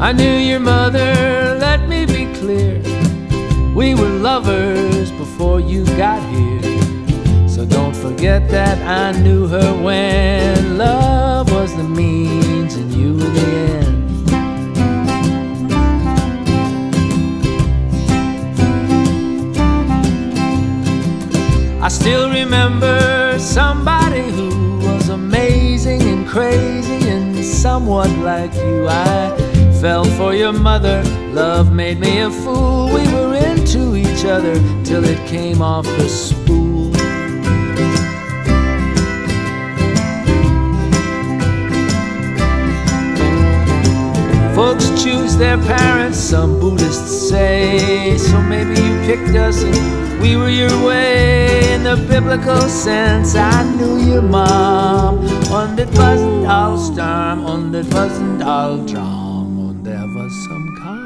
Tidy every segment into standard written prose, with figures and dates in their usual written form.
I knew your mother, let me be clear. We were lovers before you got here. So don't forget that I knew her when love was the means and you were the end. I still remember somebody who was amazing and crazy and somewhat like you. I fell for your mother, love made me a fool. We were into each other till it came off the spool. Folks choose their parents, some Buddhists say. So maybe you picked us and we were your way. In the biblical sense, I knew your mom. Und it wasn't all storm, und it wasn't all drum, und there was some calm.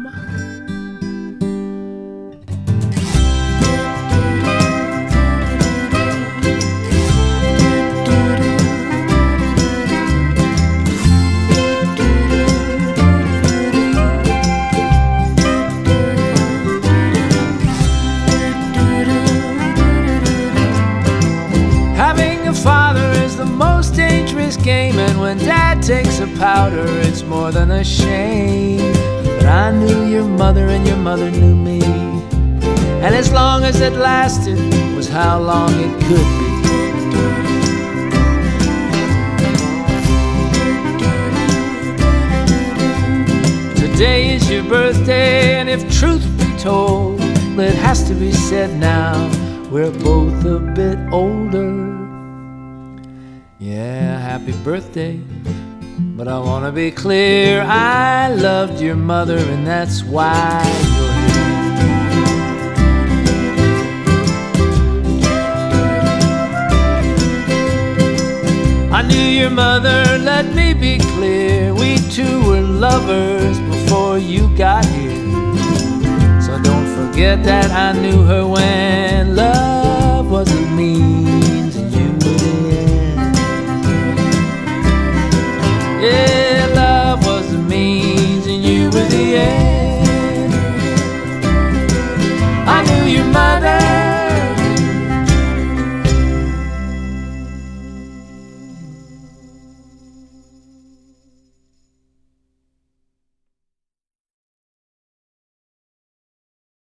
Game, and when Dad takes a powder, it's more than a shame. But I knew your mother and your mother knew me, and as long as it lasted was how long it could be. Today is your birthday, and if truth be told, it has to be said now, we're both a bit older. Yeah, happy birthday, but I wanna be clear, I loved your mother and that's why you're here. I knew your mother, let me be clear, we two were lovers before you got here. So don't forget that I knew her when love